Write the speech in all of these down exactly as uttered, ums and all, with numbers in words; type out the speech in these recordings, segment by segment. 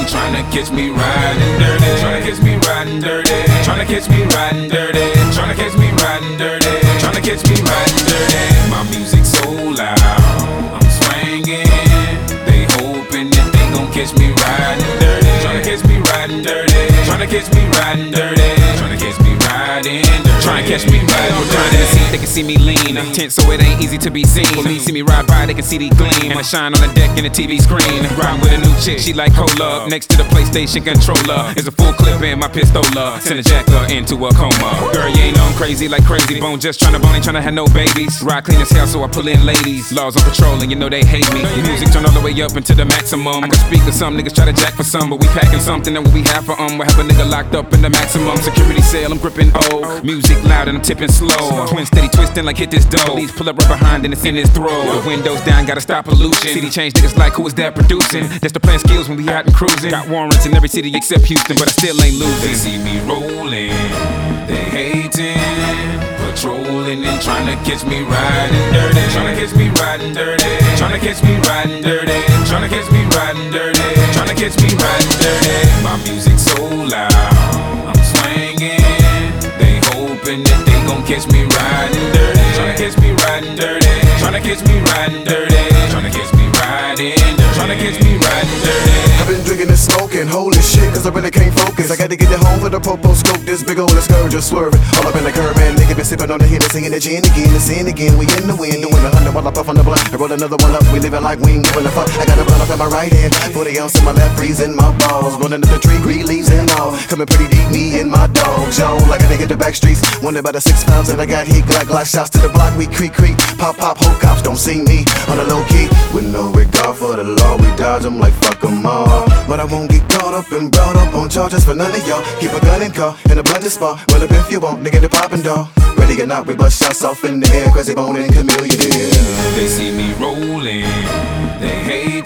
and tryna catch me riding dirty. Tryna catch me riding dirty. Tryna catch me riding dirty. Tryna catch me riding dirty. Tryna catch me riding dirty. My music so loud, I'm swinging. They hoping that they gon' catch me riding dirty. Tryna catch me riding dirty. Tryna catch me riding dirty. Tryna catch me riding dirty. Tryna catch me riding dirty. They can see me lean, tense so it ain't easy to be seen. Police see me ride by, they can see the gleam, and I shine on the deck in the T V screen. Ride with a new chick, she like cola. Next to the PlayStation controller is a full clip in my pistola. Send a jacker into a coma. Girl, you ain't know I'm crazy like Crazy Bone, just tryna bone, ain't tryna have no babies. Ride clean as hell, so I pull in ladies. Laws on patrol, and you know they hate me. Music turn all the way up into the maximum. I can speak to some niggas try to jack for some, but we packing something that we have for um. We have a nigga locked up in the maximum security cell. I'm gripping O, music loud and I'm tipping slow. Twin steady twisting like hit this dough. Police pull up right behind and it's in his throat. The windows down, gotta stop pollution. City change niggas like who is that producing? That's the plan skills when we out and cruising. Got warrants in every city except Houston, but I still ain't losing. They see me rolling, they hating, patrolling and tryna catch me riding dirty. Tryna catch me riding dirty. Tryna catch me riding dirty. Tryna catch me riding dirty. Tryna catch me riding dirty. My music so loud, I'm swinging. They hoping that they gon' catch me riding dirty. Tryna catch me riding dirty. Tryna catch me riding dirty. Tryna catch me riding dirty. Tryna catch me riding dirty. I've been drinking and smoking, holy shit, cause I really can't focus. I gotta get it home for the popo scope, this big ol' scourge just swerving. All up in the curb, man, nigga been sipping on the Hennessy and the gin again, the sin again. We in the wind, doing a hundred while I puff on the blunt. I roll another one up, we living like we ain't giving a fuck. I got a blunt up in my right hand, forty ounce in my left, freezing my balls. Running up the tree, green leaves and all. Coming pretty deep, me and my dogs, yo. Like a nigga the back streets, wonder about the six pounds that I got hit. Glock, glock, shots to the block, we creak, creak. Pop, pop, whole cops don't see me on the low key. With no regard for the law, we dodge them like fuck them all. But I won't get caught up and brought up on charges for none of y'all. Keep a gun in car, in a blended spot. Well, up if you want, nigga, the poppin' dog. Ready or not, we bust shots off in the air. Crazy Bone and Chameleon, yeah. They see me rolling, they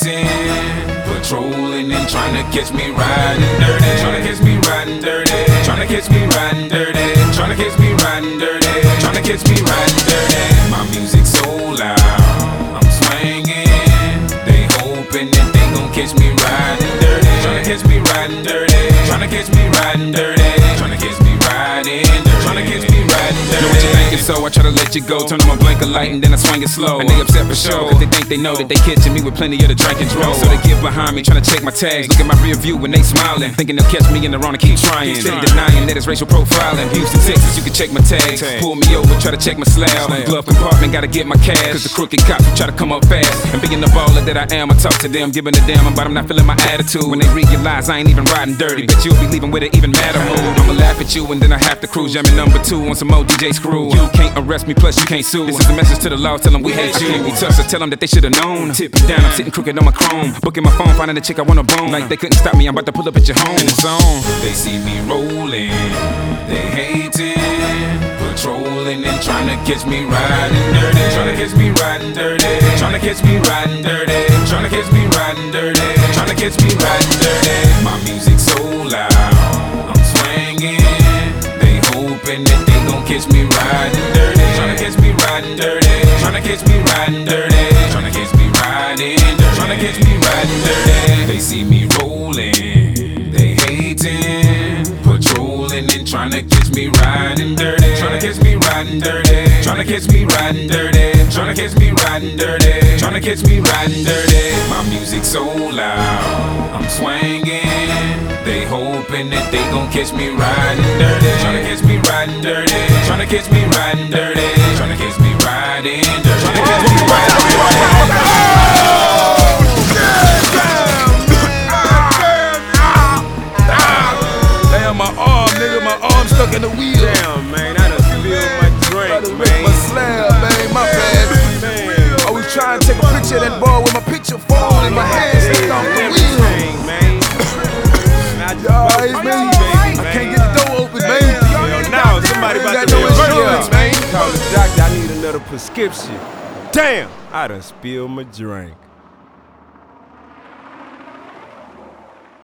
hating, patrolling and tryna catch me riding dirty. Tryna catch me riding dirty. Tryna catch me riding dirty. Tryna catch me riding dirty. Tryna catch me riding dirty. My music so loud, I'm swinging. They hoping that they gon' catch me riding dirty. Tryna catch me riding dirty. Tryna catch me riding dirty. Tryna catch me riding dirty. Tryna catch me riding dirty. Know what you thinking, so I try to let you go. Turn on my blinker light and then I swing it slow. And they upset for sure, cause they think they know that they catching me with plenty of the drink and draw. So they get behind me, trying to check my tags. Look at my rear view when they smiling, thinking they'll catch me in the wrong and keep trying. Steady denying that it's racial profiling. Houston, Texas, you can check my tags. Pull me over, try to check my slab. Glove compartment, gotta get my cash. Cause the crooked cops try to come up fast. And being the baller that I am, I talk to them, giving a damn about I'm not feeling my attitude. When they realize I ain't even riding dirty, bet you'll be leaving with an even madder mood. I'ma laugh at you and then I have to cruise. Jamming number two on some more D J screw. You can't arrest me, plus you can't sue. This is a message to the law, tell them we hate you. We touch us, tell them that they should've known. Tip it down, I'm sitting crooked on my chrome. Booking my phone, finding a chick I wanna bone. Like they couldn't stop me, I'm about to pull up at your home. In the zone. They see me rolling, they hating, patrolling and tryna catch me riding dirty. Tryna catch me riding dirty. Tryna catch me riding dirty. Tryna catch me riding dirty. Tryna catch me riding dirty. My music so loud, I'm swinging. They hoping that they gon' catch me riding dirty. Tryna catch me riding dirty. Tryna catch me riding dirty. Tryna catch me riding dirty. Tryna catch me riding dirty. They see me rolling, they hating, patrolling and tryna catch me riding dirty. Tryna catch me riding dirty. Tryna catch me riding dirty. Tryna catch me riding dirty. Tryna catch me riding dirty. My music so loud, I'm swinging. They hoping that they gon' catch me riding dirty. Tryna catch me riding dirty. Tryna catch me riding dirty. Tryna catch me riding dirty. Tryna catch me riding dirty. Damn, my arm, nigga, my arm stuck in the wheel. Damn, man, I done spilled my drink, man. My slab, man, my bad. Man. I was trying to take a picture of that boy with my picture phone in my hand, stuck off the wheel. Man. Y'all, it's me. I can't get the door open, man. Well, now somebody about to no be insurance, man. Call the doctor, I need another prescription. Damn, I done spilled my drink.